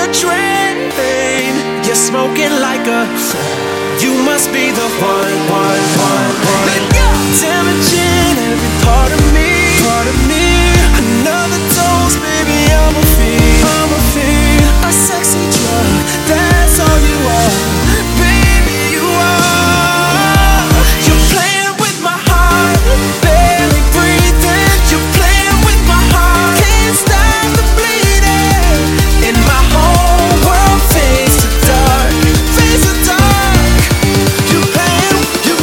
the drain. You're smoking like a. You must be the one. Damaging every part of me. Another dose, baby, I'm a fiend. A sexy drug, that's all you are. Baby, you are. You're playing with my heart, barely breathing. You're playing with my heart, can't stop the bleeding. And my whole world fades to dark. You're playing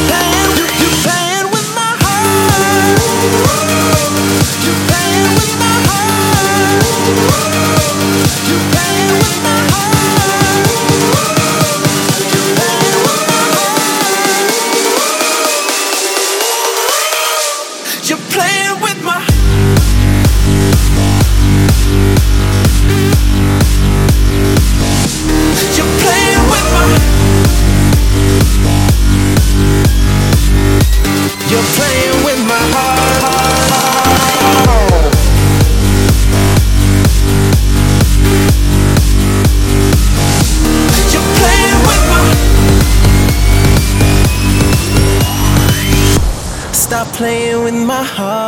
with my heart. You're playing with my heart. You're playing with my heart. You're playing with my heart. You're playing with my heart. You're playing with my. You're playing with my heart. You're playing with my. Stop playing with my heart.